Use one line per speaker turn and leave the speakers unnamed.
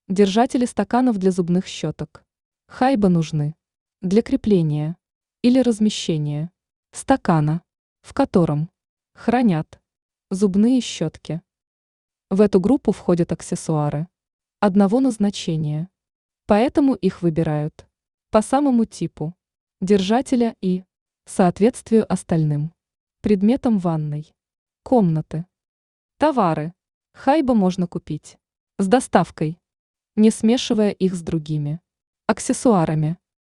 Держатели стаканов для зубных щеток. Хайба нужны для крепления или размещения стакана, в котором хранят зубные щетки. В эту группу входят аксессуары одного назначения, поэтому их выбирают по самому типу держателя и соответствию остальным предметам ванной комнаты. Товары Хайба можно купить с доставкой, не смешивая их с другими аксессуарами.